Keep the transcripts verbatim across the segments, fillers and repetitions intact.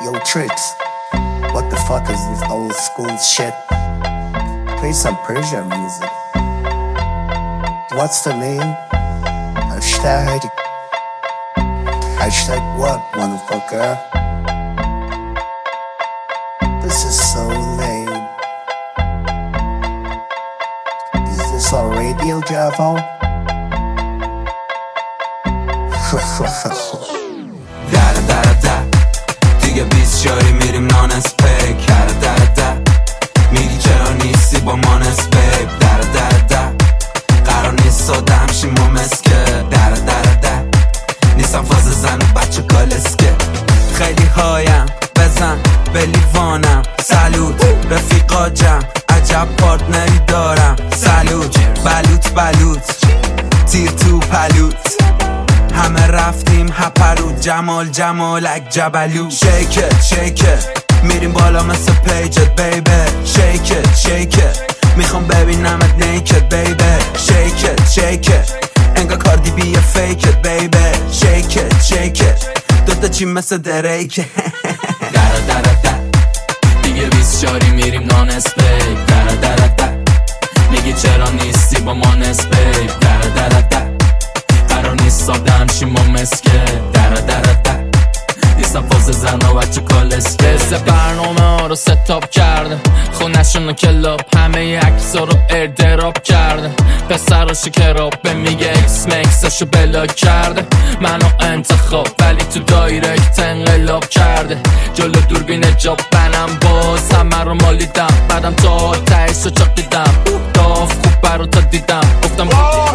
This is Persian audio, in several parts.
Yo, Tricks, what the fuck is this old school shit? Play some Persian music. What's the name? Hashtag. Hashtag what, motherfucker? This is so lame. Is this on Radio Java? در در در دیگه بیست شاری میریم نانسپیک. در در در میگی چرا نیستی با ما نسبیب. در در در قرار نیست ساده شیم ما مسکه. در در در نیستم فاز زن و بچه کالسکه. خیلی هایم بزن به لیوانم. سلوت رفیقا جمع عجب پارتنری دارم. سلوت بلوت بلوت تیر تو پلوت. همه رفتیم هپرو جمال جمالک جبلو. شیکت شیکت میریم بالا مثل پیجت بیبی. شیکت شیکت میخوام ببینمت نیکت بیبی. شیکت شیکت انگار کاردی بیه فیکت بیبی. شیکت شیکت دوتا چی مثل دریکه. در در در دیگه بیست شاری میریم نانسپیک. در در در میگی چرا نیستی با ما نسبیب. در در در قرار نیست ساده همشیم ما مسکه. در در در نیستم فاز زن و بچه کالسکه. سه برنامه ها رو ستاپ کرده خونشون رو کلاب. همه عکس رو ایردراپ کرده. پسر رو شکراب میگه اکس مکسش رو بلاک کرده. منو انتخاب ولی تو دایرکت انقلاب کرده. جلو دوربین جاب بنم باز همه رو مالیدم. بعدم تا تایش رو چاقیدم. داف خوب برو تا دیدم گفتم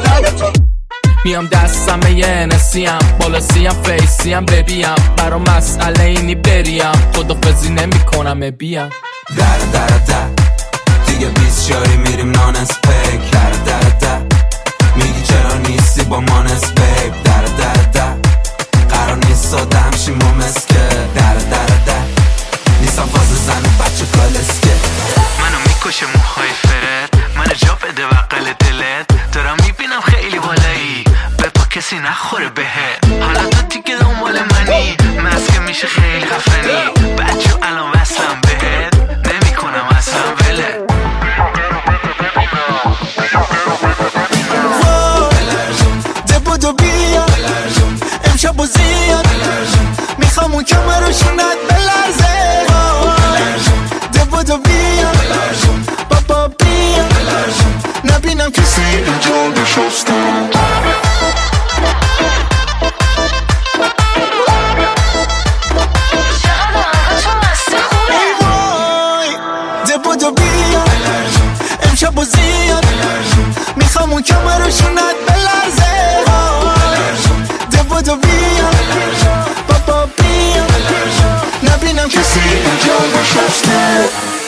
میام دستم یه نسیم بالا سیم فیسیم ببیم. برا مسئله اینی بریم خدافزی نمی کنم بیم. در در در دیگه بیست شاری میریم نانسپیک. در در در میگی چرا نیستی با ما نسبیب. در در در قرار نیست ساده همشیم ما مسکه. در در در نیستم فاز زن و بچه کالسکه. منو میکشه موهای فرد. منو جا بده وقل دلت. دارم میبینم خیلی بالایی بپا کسی نخوره بهت. حالا تو دیگه دنبال منی مسکه میشه خیلی خفنی. بچه الان وصلم بهت نمی کنم اصلا وله. ده بودو بیا امشب و زیاد میخوام اون کمرشونت بلرزه. ده بودو بیا بابا بیا نبینم کسی اینجا بشستم. امشب و زیاد میخوام اون کمرشونت بلرزه. ده بودو بیا بابا بیا نبینم کسی اینجا نشسته.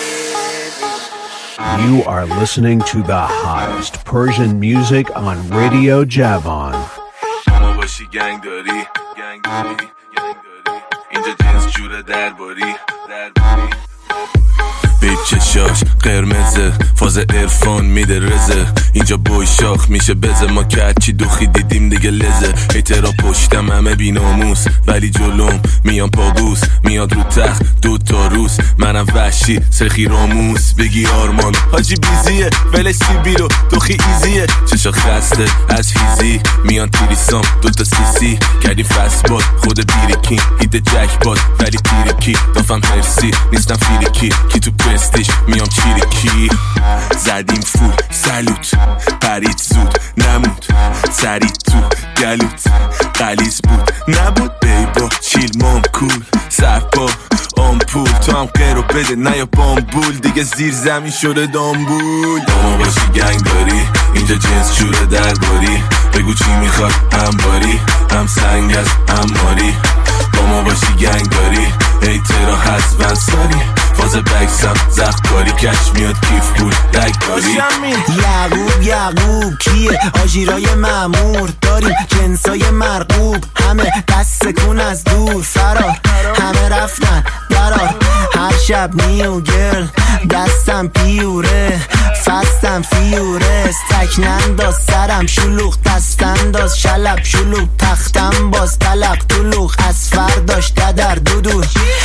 You are listening to the hottest Persian music on Radio Javon. شما باشی گنگ داری گنگ داری گنگ داری اینجا جنس جوره درباری درباری. بیب چشاش قرمزه فاز ارفان میده رزه. اینجا بوی شاخ میشه بزه. ما که هرچی دوخی دیدیم دیگه لزه. هیترا پشتم همه بی ناموس ولی جلوم میان پاگوس. میاد رو تخت دو تا روز منم وحشی سرخی راموس. بگی آرمان حاجی بیزیه ولش سیبیلو دوخی ایزیه. چشا خسته از فیزی میان توریسام دو تا سیسی. کردیم فست باد خود بیریکی هیده جک باد ولی تیریکی. دافم هرسی نیستم فیریکی کی تو پرستیش میام چیریکی. زدیم فول سلوت پرید زود نمود سریع تو گلوت قلیز بود نبود بیبا چیل مام کول سرپا آمپول. تو هم قیرو بده نه یا بامبول دیگه زیر زمین شده دامبول. ما باشی گنگ داری اینجا جنس جوره درباری. بگو چی میخواد هم باری هم سنگ از هم ماری. با ما باشی گنگ داری هیترا هست ونساری. فاز بکسم زخت کاری کش میاد کیف بود دکاری. یعقوب یعقوب کیه آژیرای مأمور داریم جنسای مرغوب. همه دست کن از دور فرار همه رفتن درار. هر شب نیو گرل دستم پیوره فستم فیوره. تکننداز سرم شلوغ دستنداز شلب شلوغ تختم باز تلق طلوغ از فرداش ددر دودو. عجب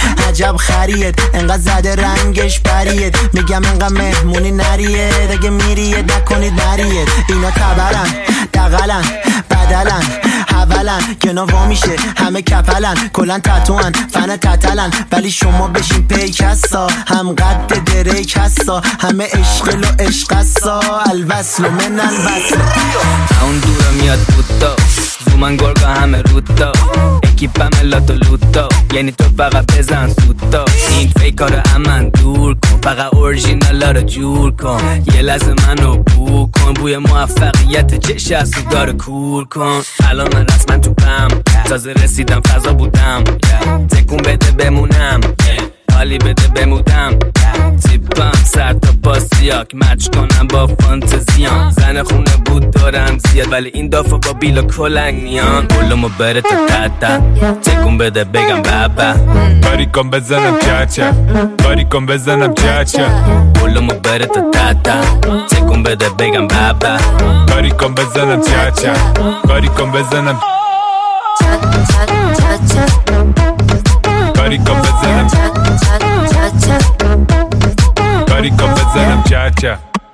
عجب خریت انقدر زده رنگش بریت میگم انقدر مهمونی نریه دیگه میریت نکنید نریت اینا تبرن دقلن بدلن حولن که نوا میشه همه کپلن کلن تتوان فن تتلن ولی شما بشین پیک هستا هم قد دریک هستا همه عشقل و عشق هستا الوصل و من الوصل اون دورم میاد بودا زومن گرگا همه رودا اکیپم لاتو لوتا یعنی تو فقط بزن سوتا این فیکار امن دور کن فقط اورژینالا رو جور کن یه لحظه منو بو کن بوی موفقیت چش از تو داره کور کن الان من رسما تو پم تازه رسیدم فضا بودم تکون بده بمونم حالی بده بمودم تیپم سر تا پاسیاک مچ کنم با فانتزیام زن خونه بود دارم زیاد ولی این دافا با بیلا کلنگ میان بلومو بره تا تتا تکون بده بگم بابا کاری کن بزنم چاچا کاری کن بزنم چاچا بلومو بره تا تتا تکون بده بگم بابا کاری کن بزنم چاچا کاری کن بزنم کاری کن بزنم کاری کن بزنم چاچا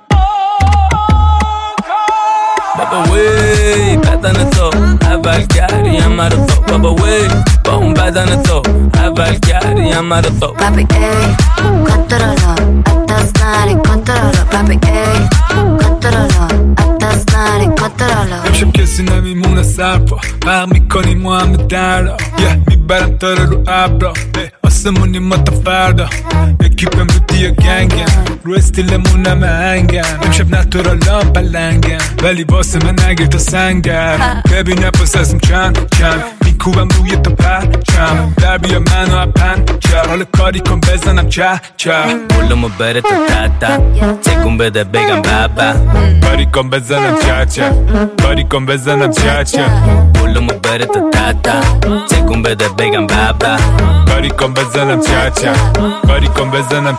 بابا وی بدن تو اول کردیم مرا تو بابا وی با اون بدن تو اول کردیم مرا تو Papi ey, controlo, estás mal y controlo Papi ey, controlo, estás mal y controlo امشب کسی نمیمونه سرپا برق میکنیم ما همه دردا یه میبرم تا رو ابرا آسمونی ما تا فردا اکیپم رو دیا گنگم رو استیلمون همه هنگم امشب نتورالام پلنگم ولی واسه من نگیر تا سنگم ببینم پس ازم چند چند میکوبم روی تا پرچم در بیا منو اپن چه حال کاری کن بزنم چه چه بلومو بره تا تتا تکون بده بگم بابا کاری کن بزنم چه چه کاری کن بزنم چه چه بلومو بره تا تتا تکون بده بگم بابا کاری کن بزنم چه چه کاری کن بزنم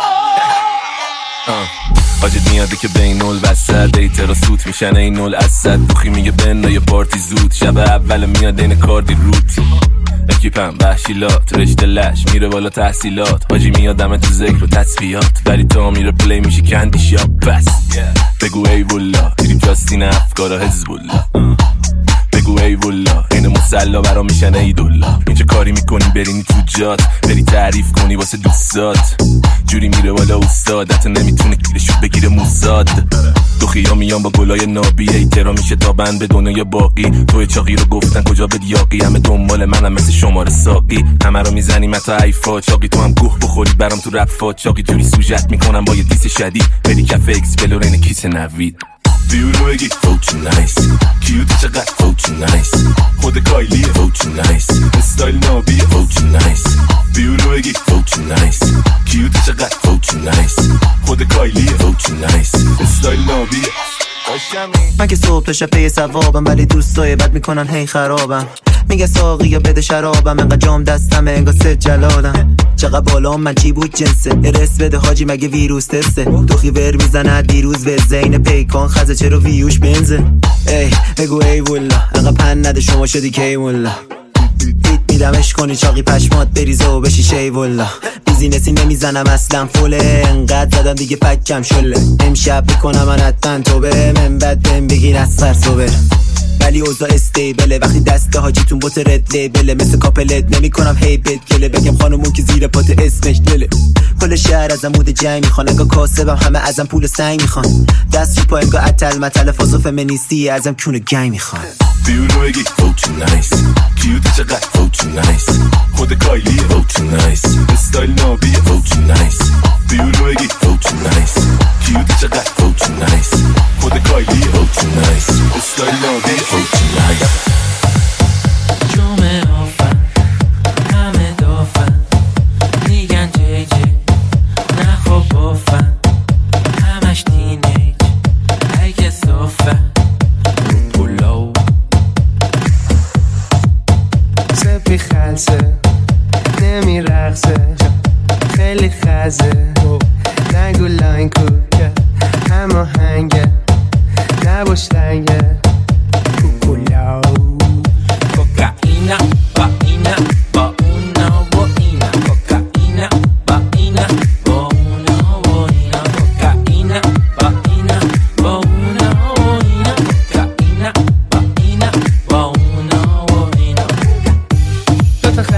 حاجت میاده که بین نول وسط ایترا سوت میشن این نول اسد دوخی میگه بنا یه پارتی زود شب اول میاد این کاردی روت اکیپم وحشیلات رشته لش میره بالا تحصیلات حاجی میادم تو ذکر و تصفیات ولی تا میره پلی میشه کندی شاب بس بگو ای والله دیریم جاستین افکارا حزب الله بگو ای والله این مسلا برا میشن ای دولا اینجا کاری میکنی برینی تو جات بری تعریف کنی واسه دوستات جوری میره بالا استادت نمیتونه گیرشو بگیره موساد دوخیا میان با گلای نابی ایترا میشه تا بند به دنیای باقی توی چاقی رو گفتن کجا بدی یاقی همه دنبال منم مثل شماره ساقی همه رو میزنی متا ایفا چاقی تو هم گوه بخوری برام تو رفا چاقی جوری سوجت میکنم با یه دیس شدید بری کف اکس بلورین کیس نوید بیورو بگی فوچو نایس کیوتی چقدر فوچو نایس خود کایلیه فوچو نایس استایل نابیه فوچو نایس بیورو بگی فوچو نایس کیوتی چقدر فوچو نایس خود کایلیه فوچو نایس استایل نابیه من که صبح تا شب پی ثوابم ولی دوستای بد میکنن هی خرابم میگه ساقی یا بده شرابم انقدر جام دستمه انگار سه جلالم چقدر بالا من چی بود جنسه رس بده حاجی مگه ویروس تسته دوخی ور میزنه دیروز به زین پیکان خزه چرا ویوش بنزه ای بگو ای والله انقدر پن نده شما شدی کی والله بیت میدمش کنی چاقی پشمات بریزه و بشی شی والله بیزینسی نمیزنم اصلا فوله انقدر زدم دیگه پکم شله امشب میکنم من حتما تو به من بد بهم بگیر از سر صبح ولی اوضاع استیبله وقتی دست حاجیتون بوت رد لیبله مثل کاپلت نمی کنم هی بد گله بگم خانمون که زیر پات اسمش دله کل شهر ازم مود جنگ میخوان انگاه کاسبم همه ازم پول سنگ میخوان دست رو پا انگاه اتل متل فازو فمینیستی ازم کونه گنگ میخوان بیورو بگی فوچو نایس کیوتی چقدر فوچو نایس خود کایلیه فوچو نایس استایل نابیه فوچو نایس بیورو بگی فوچو نایس کیوتی چقدر فوچو نایس خود کایلیه فوچو نایس استایل نابیه فوچو نایس جمعه آفن همه دافن میگن جی جی نه خب بافن همش تینیج اگه صافن پولو سپی خلصه نمی رقصه خیلی خزه نگو لاین کو همه هنگه نباش تنگه پولو کوکائینا با اینا با اونا و اینا کوکائینا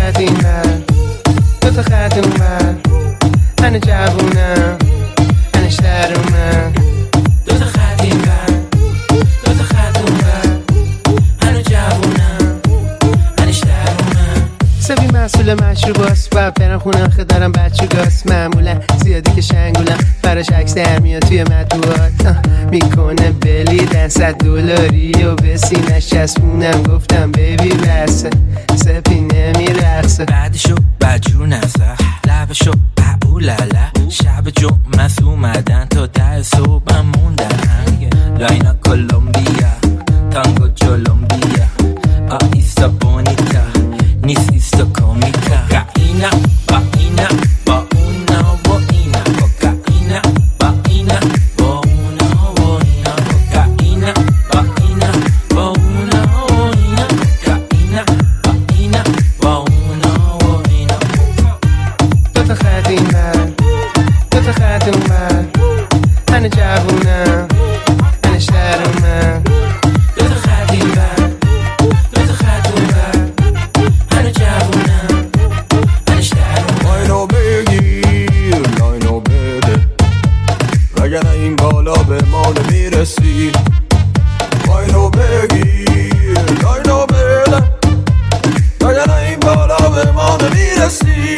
خط این بر دو تا خط اون بر من جوونم من شهرمم دو تا خط این بر دو تا خط اون بر من جوونم من شهرمم سبی مسئول مشروباست باید برم خونه آخه دارم بچه گاست معمولا زیادی که شنگولم براش عکس در میاد توی مطبوعات میکنه بلیدن صد دلاری و به سینش چسبونم گفتم بیبی بسه سپی نمیرقصه بعدشو بجور نزه لبشو اولالا شب جمعه اومدن تا ده صبح موندن لاینا کولومبیا تانگو جولومبیا آیستا بونیتا نیس ایستا کومیکا کائینا با اینا با اونا با اینا کوکائینا با اینا با اونا با اینا کوکائینا با اینا با اونا با اینا کوکائینا با اینا با اونا با اینا دو تا خط این بر دو تا خط اون بر من جوونم من شهرمم دو تا خط این بر دو تا خط اون بر من جوونم من شهرمم لاینو بگیر لاینو بده وگرنه این بالا به ما نمیرسی لاینو بگیر لاینو بده وگرنه این بالا به ما نمیرسی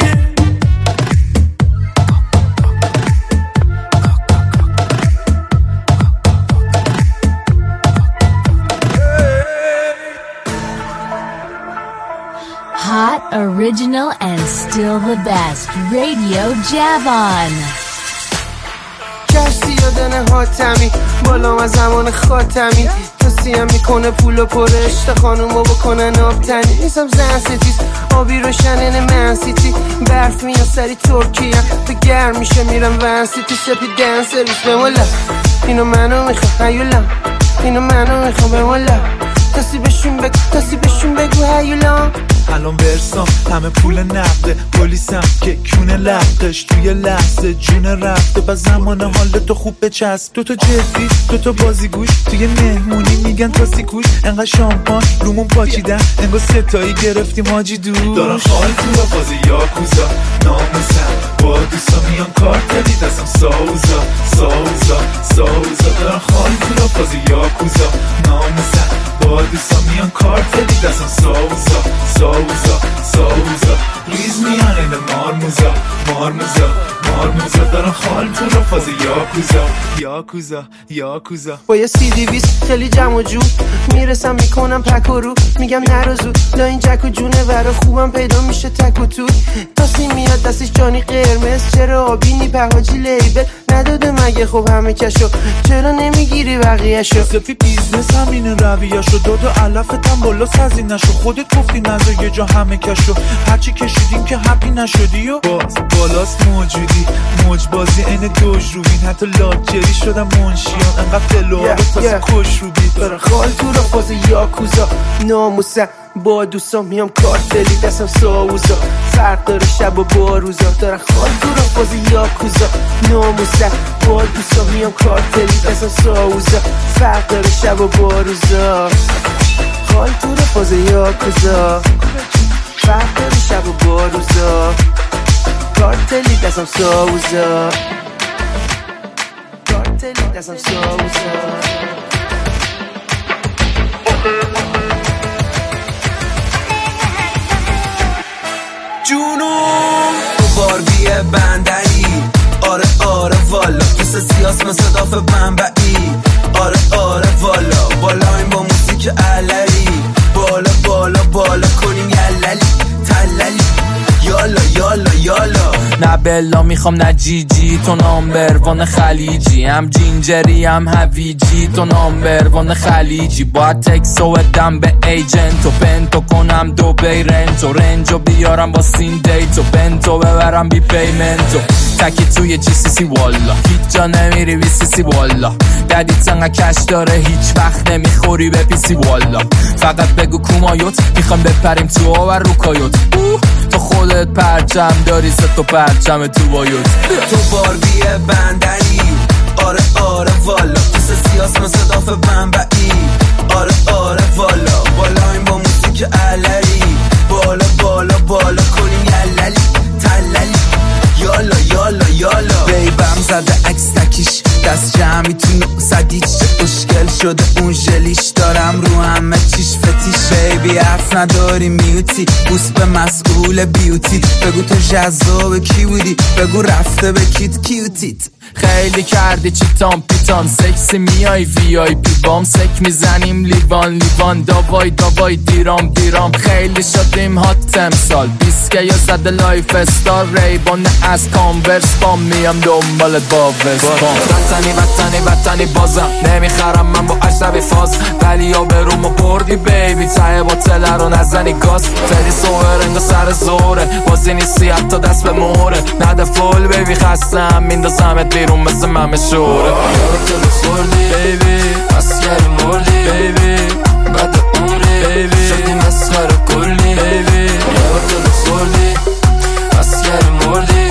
Hot, original, and still the best. Radio Javon. کشتی یادنه حاتمی بالام از زمان خاتمی توصیم میکنه پول و پرش تا خانومو بکنن آبتنی نیستم زن ستیز آبی روشنن من سیتی برف میان سری ترکیه به گرم میشه میرم ون سیتی سپی دن سرویس به مولا اینو منو میخوام هیولا اینو منو میخوام به مولا کسی بهشون بگو کسی بهشون بگو هیولا الان برسام همه پول نقده پلیسم که کونه لقش توی لحظه جون رفته با زمان حال تو خوب بچسب دو تا جدی دو تا بازیگوش توی مهمونی میگن تا سیکوش انقدر شامپان رومون پاچیدن انگار ستایی گرفتیم حاجی دور دارن خال تو با فاز یاکوزا ناموسم با دوستا میان کارتلی دستم ساوزا ساوزا ساوزا دارن خال تو با فاز یاکوزا ناموسم با دوستا میان کارتلی دستم ساوزا ساوزا ساوزا ریز میان این مارموزا مارموزا مارموزا دارن خال تو با فاز یاکوزا یاکوزا یاکوزا با یه سی دی بیست خیلی جمع و جو میرسم میکنم پک و رو میگم نرو زود لا این جک و جونه ورا خوبم پیدا میشه تک و توی تاسی میاد دستش جانی قرمز چرا آبینی پهاجی لیبل نداده مگه خب همه کشو چرا نمیگیری بقیهشو سفی بیزنس همینه رویهشو داد و علفتم بالا سزینشو خودت گفتی نزا یه جا همه کشو هرچی کشیدیم که حقی نشدی و باز بالاست موجودی موج بازی این دوش روبین حتی لاجری شدم منشیان انقدر فلوها به تازه کش روبید برای خال تو را فاز یاکوزا ناموسم با دوستان میام کارتلی دستم ساوزا فرق داره شب و با روزا دارن خال تو را فاز یاکوزا ناموسم با دوستان میام کارتلی دستم ساوزا فرق داره شب و با روزا خال تو را فاز یاکوزا فرق داره شب و با روزا کارتلی دستم ساوزا کارتلی دستم ساوزا جونم تو باربی بندری آره آره والا کس سیاس مثل داف بنبعی آره آره والا بالا این با موسیقی علری بالا بالا بالا کنیم یللی تللی یالا یالا یالا نه بلا میخوام نه جی جی تو نامبروان خلیجی هم جینجری هم هویجی تو نامبروان خلیجی باید تکسو بدم به ایجنتو پنتو کنم دو بی رنتو رنجو بیارم با سین دیتو بنتو ببرم بی پیمنتو تکی توی جی سی سی والا هیچ جا نمیری بی سی سی والا ددیت انقا کش داره هیچ وقت نمیخوری به پی سی والا فقط بگو کومایوت میخوام بپریم تو آور رو کایوت تو خودت پرچم داری سه تا پرچم تو بایوت تو باربی بندری آره آره والا کس سیاس مثل داف بنبعی آره آره والا بالا این با موسیقی علری بالا بالا بالا کنیم یللی تللی یالا یالا یالا بیبم زده عکس تکیش دست جمعی تو نقصدیچ مشکل شده اون ژلیش دارم رو همه چیش فتیش بیبی حرف نداری میوتی بوس به مسئول بیوتیت بگو تو جذاب کی بودی بگو رفته به کیت کیوتیت خیلی کردی چیتان پیتان سکسی میای وی آی پی بام سک میزنیم لیوان لیوان داوای داوای دیرام دیرام خیلی شدیم هات امسال بیسکه یا زده لایف استار ریبان از کانورس بام میام دنبالت با وستان وطنی وطنی وطنی بازم نمیخرم من با عجب فاز ولی یا برومو بردی بیبی ته باطله رو نزنی گاز فری سوهر انگا سر زوره بازی نیستی حتی دست به موره نده فول بیبی خستم میندازمت بیرون مثل ممه شوره یارو تو دوست خوردی بیبی اسکر مردی بیبی بعد عمری بیبی شدی مسخره کلی بیبی یارو تو دوست خوردی اسکر مردی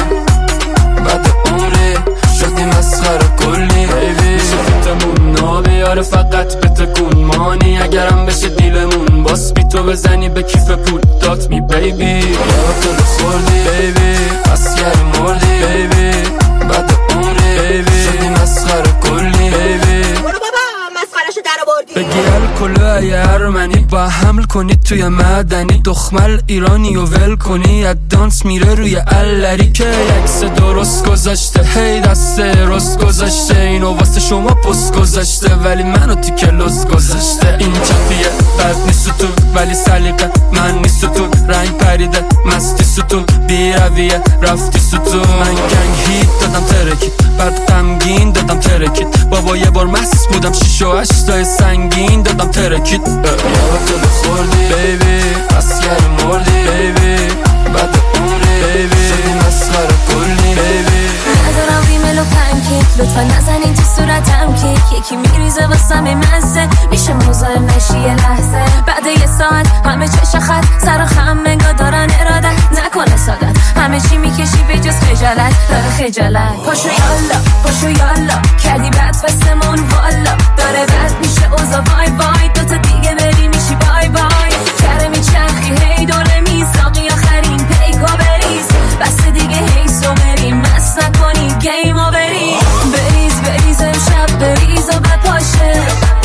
بعد عمری شدی مسخره کلی بیبی شفتمون نابیاره فقط به تکون مانی اگرم بشه دیلمون باس بی تو بزنی به کیف پول دات می بیبی یارو تو دوست خوردی بیبی اسکر مردی بیبی بعد عمری شدی مسخره کلی بیبی مسخرهشو در آوردی بگی الکلو ای ارمنی با حمل کنی توی مدنی دخمل ایرانی و ول کنی از دانس میره روی الری که یکس درست گذاشته هی دست رست گذاشته اینو واسه شما پست گذاشته ولی منو تو کلاس گذاشته این چپیه بد نیست تو ولی سلیقه من نیست تو رنگ پریده مستی ستون بی رویه رفتی ستون من گنگ هیت دادم ترکید بعد غمگین دادم ترکید بابا یه بار مست بودم شیش و هشتای سنگین دادم ترکید یارو تو دوست خوردی بیبی اسکر مردی بیبی بعد عمری بیبی شدی مسخره کلی بیبی ندارم ریمل و پنکیک لطفا نزنین تو صورتم کیک یکی میریزه واسم مزه میشه مزاحم نشی یه لحظه بعد یه ساعت همه چش خط سر و خم منگا دارن ارادت نکنه سادت همه چی میکشی به جز خجالت داره خجالت پاشو یالا پاشو یالا کردی بد فستمون والا داره بد میشه اوزا وای وای دوتا دیگه بری میشی بای بای کره میچرخی هی دوره میزاقی آخرین پیکا بریز بس دیگه هی سو بریم مست نکنی گیمو بریز بریز بریز امشب بریز و بپاشه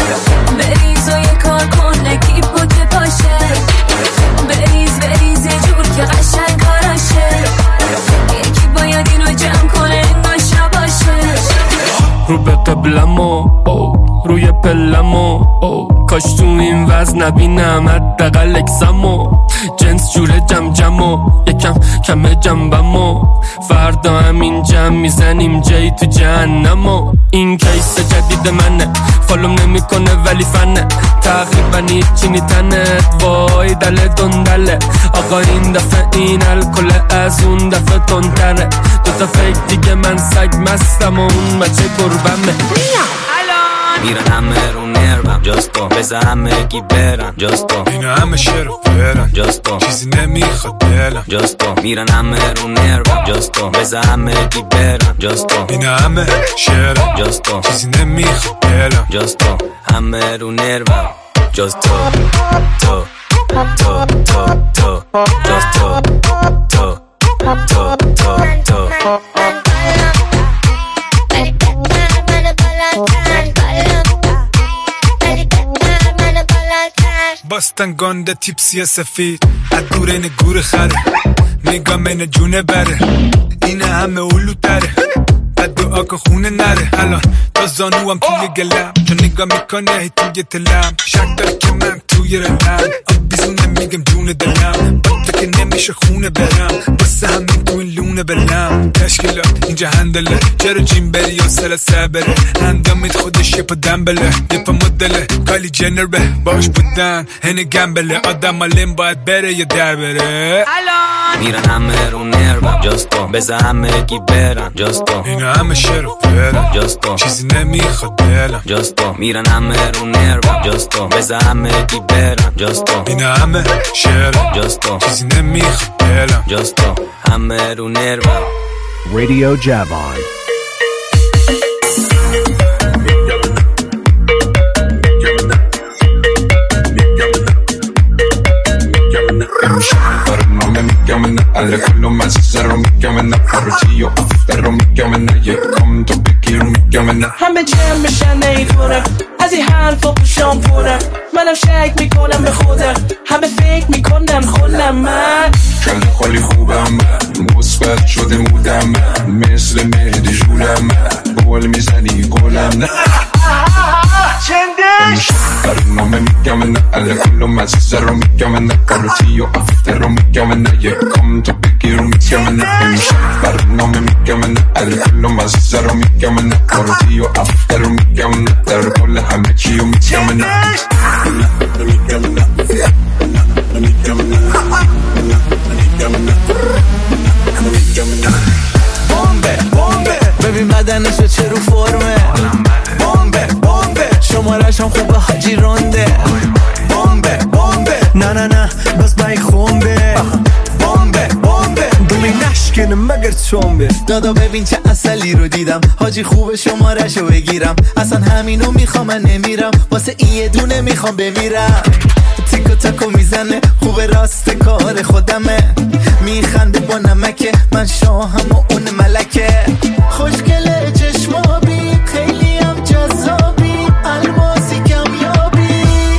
بریز و یه کار کن نکیب بود بپاشه بریز بریز یه جور که قشنگ کاراشه یکی باید اینو جمع کنه ناشا باشه رو به قبلمو روی پلمو کاش تو این وزن نبینم حداقل اکسمو جنس جوره جم جمو یکم کم جنبمو فردا همین جمع میزنیم جایی تو جهنمو این کیس جدید منه فالوم نمیکنه ولی فنه تقریبا هیچی نیتنت وای دل دندله آقا این دفعه این الکل از اون دفعه تندره دوتا فکر دیگه من سگ مستم و اون بچه گربمه میرن همه رو نرمم جاستو بزا همه گی برن جاستو اینا همه شعر و فرن جاستو چیزی نمیخواد دلم جاستو میرن همه رو نرمم جاستو بزا همه گی برن جاستو اینا همه شعر جاستو چیزی نمیخواد دلم جاستو همه رو نرمم جاستو تو تو تو تو جاستو تو تو تو تو باستن گنده تیپسی سفید از دور این گور خره نگاه من جونه بره اینه همه اولو تره بعد دعا که خونه نره الان تا زانو هم توی گلم چون نگاه میکنه هی توی تلم شک داره که من توی رلم آب بیزونه میگم جون دلم باتا که نمیشه خونه برم بسه همین تو این لونه بلم تشکیلات اینجا هندله چرا جیم بری یا سر سبره اندامید خودش یه پا دنبله یه پا مدله کالی جنر به باش بودن هنه گمبله آدم مالیم باید بره یا در بره میرن همه رو نرمم جاستو بزا همه گی برن جاستو اینا همه شعر و فرن جاستو چیزی نمیخواد دلم جاستو میرن همه رو نرمم جاستو بزا همه گی برن جاستو اینا همه شعر جاستو چیزی نمیخواد دلم جاستو همه رو نرمم Radio Javon. I'm alla quello ma zero mica me ne parlo افتر میگم نه یک کم تو بگیر میگم نه همه جمع بشن نیفونه از این حرفا پوشام پونه منم شک میکنم به خودم همه فکر میکنن خودم من کل خالی خوبم من مثبت شده مودم من مثل مهدی جولم من بول میزنی گلم نه چندش برنامه میگم نه alla quello ma zero میگم نه کارتی و افتر میگم نه یک کم تو بگیر میگم نه برنامه میگم نه alla quello ma zero میگم نه کارتی و افتر میگم نه در کل همه چی و میگم نه میگم نه میگم نه بمبه بمبه ببین بدنشو چه رو فرمه بمبه بمبه شمارش هم خوبه حاجی رونده بمبه بمبه نه نه نه بس بای خونبه بمبه بمبه دومی نشکنه مگر چونبه دادا ببین چه اصلی رو دیدم حاجی خوبه شمارشو بگیرم اصلا همینو میخوام من نمیرم واسه این یه دونه میخوام بمیرم تیکو تاکو میزنه خوبه راست کار خودمه میخنده با نمکه من شاهم و اون ملکه خوشگله چشمابی خیلی هم جذابی الماسی کمیابی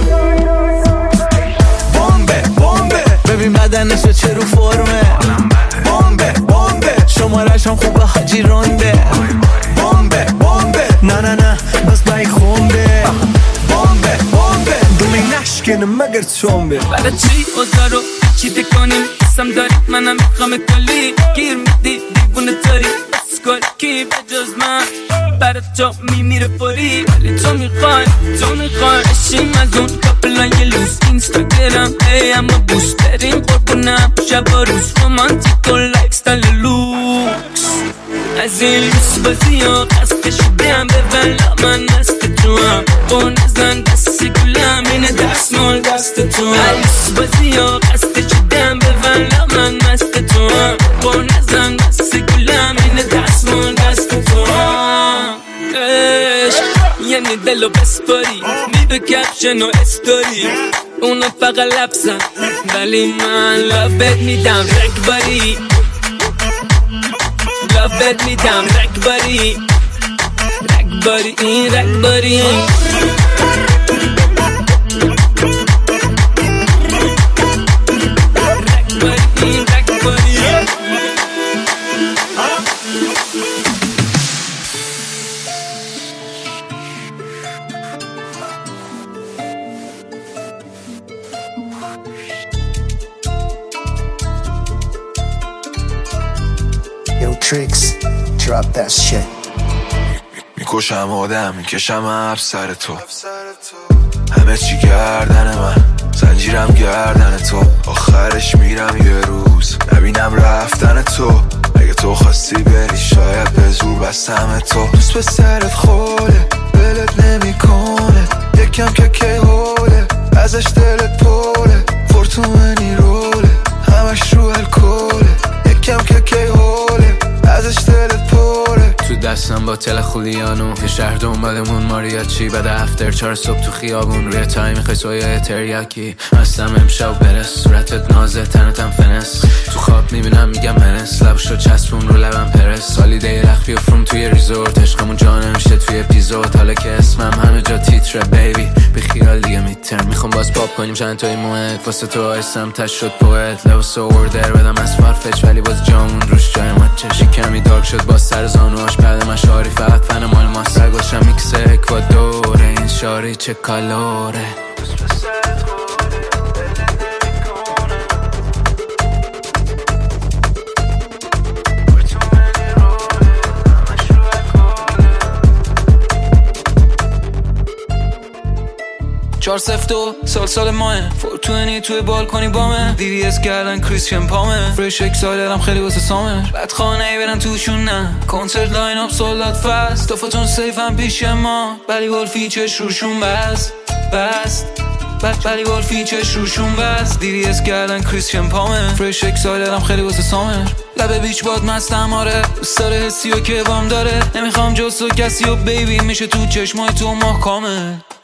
بمبه بمبه ببین بدنشو چه رو فرمه بمبه بمبه شمارش هم خوبه حاجی رونده بمبه بمبه نه نه نه بس بای خونده بمبه بمبه دومی نشکنه مگر چونبه برای چی اوزا رو چیده کنیم قسم داری منم میخوام کلی گیر میدی دیوونه تاری بس کن کی به جز من برای تو میمیره پری ولی تو میخوای تو میخوای اشیم از اون کپلای لوس اینستاگرام ای اما بوس بریم قربونم شب و روز رومانتیک و لایف ستایل لوکس از این لوس بازی ها قصد شدیم به ولا من مست تو هم با نزن دستی گلم اینه دست مال دست تو هم لوس بازی ها قصد شدیم به ولا من مست تو هم با نزن دستی گلم اینه دست مال دست تو هم یعنی دلو بسپاری میدو کپشن و استوری اونا فقط لبسن ولی من لابت میدم رکباری لابت میدم رکباری رکباری این رکباری رکباری این رکباری Yo, Tricks, drop that shit. میکشم آدم میکشم عب سر تو همه چی گردن من زنجیرم گردن تو آخرش میرم یه روز نبینم رفتن تو اگه تو خواستی بری شاید به زور بستم تو دوست به سرت خوله دلت نمیکنه یکم که که هوله ازش دلت پوله فورتونی روله همش رو الکوله یکم که که هوله ازش دلت پوله تو دستم با تل خولیانو یه شهر دنبالمون ماریاچی بعد افتر چهار صبح تو خیابون روی تای میخوای سویای تریاکی هستم امشب برس صورتت نازه تنتم فنس تو خواب میبینم میگم منس لبشو چسبون رو لبم پرس سالی دی رخ بیافروم توی ریزورت عشقمون جانه میشه توی اپیزود حالا که اسمم همه جا تیتره بیبی بی خیال دیگه میترم میخوام باز پاپ کنیم چند تای موهت واسه تو آیستم تش شد پویت لباس اوردر بدم از فارفچ ولی باز جامون روش جای ما چشی کمی دارک شد باز سر زانوهاش بعد مشاری فقط فن مال ما سرگوشم میکس اکوادوره این شاری چه کالوره چهار سفت و سال سال ماه فورتونی توی بالکنی بامه دی وی اس کردن کریسچن پامه فرش اکسایلرم خیلی واسه سامه بعد خانه ای برن توشون نه کنسرت لاین اپ سولداد فست دفتون سیف هم پیش ما بلی ولفی چش روشون بست بست بعد بلی ولفی چش روشون بست دی وی اس کردن کریسچن پامه فرش اکسایلرم خیلی واسه سامه لبه بیچ باد مستم آره دوست داره حسی و که وام داره نمیخوام جز تو کسی و بیبی میشه تو چشمای تو محکامه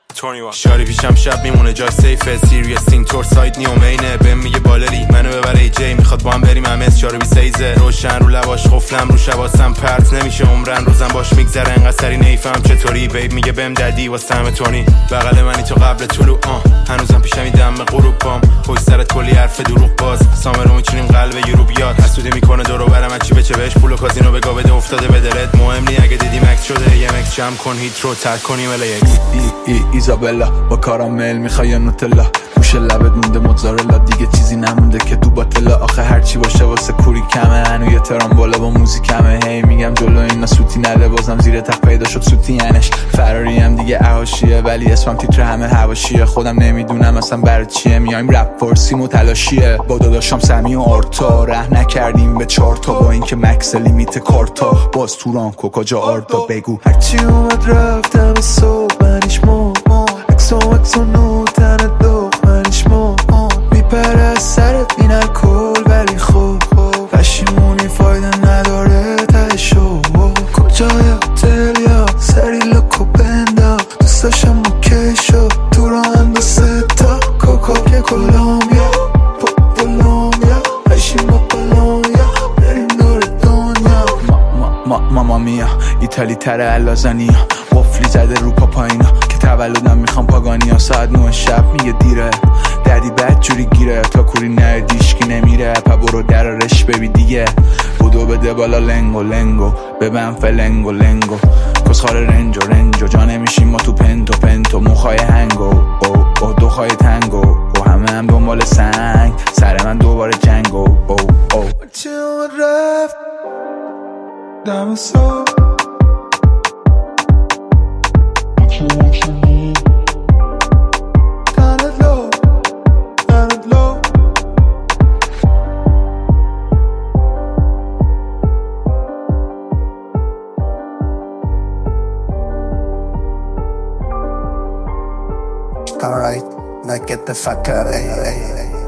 شاری پیشم شب میمونه جای سیفه سیریس تینگ تور سایت نیومینه بهم میگه بالری منو ببره ای جی میخواد با هم بریم ام اس چهار بیست سیزه روشن رو لباش قفلم رو شباسم پرت نمیشه عمرن روزم باش میگذره انقدر سری نیفهم چطوری بیب میگه بهم ددی واسه همه تونی بغل منی تو قبل طلوع آه هنوزم پیشم این دم غروب بام پشت سرت کلی حرف دروغ باز سامرو میچینیم قلب یورو بیاد حسودی میکنه دورو برم چی بچه بهش پول و کازینو بگا بده افتاده به دلت مهم نی اگه دیدی مکس شده یه مکس جمع کن هیت رو ترک کنیم الی اکس ای ای ایزابلا با کارامل میخوای نوتلا گوشه لبت مونده موتزارلا دیگه چیزی نمونده که تو باطلا آخه هرچی باشه واسه کوری کمه هنو یه ترام بالا با موزیکمه هی میگم جلو اینا سوتی نده بازم زیر تخت پیدا شد سوتی ینش فراری هم دیگه احاشیه ولی اسمم تیتر همه حواشیه خودم نمیدونم اصلا برای چیه میایم رپ فارسیم و تلاشیه با داداشم سمی و آرتا ره نکردیم به چارتا با اینکه مکس لیمیت کارتا باز توران کوکاجا آرتا بگو هرچی اومد رفتم صبح منیش مو اکسو اکسو نو تن دو منیش مو میپره از سرت این الکل ولی خوب پشیمونی فایده نداره تهشو کجای هتل یا سری لکو بندا دوست داشتم اوکی شو تو رو هم دو ستا کوکا که کلامبیا پولومیا پشیم با پولومیا بریم دور دنیا ماما میا ایتالی تره علازانیا قفلی زده رو پا پایینا که تولدم میخوام پاگانیا ساعت نه شب میگه دیره دردی بد جوری گیره تا کوری نره دیشکی نمیره پا برو درارش ببی دیگه بودو بده بالا لنگو لنگو ببن فلنگو لنگو کسخار رنجو رنجو جا نمیشیم ما تو پنتو پنتو موخای هنگو او او دو خواهی تنگو او همه هم دنبال سنگ سر من دوباره جنگو او او چه اون رفت دم صبح Alright, now get the fuck out of here.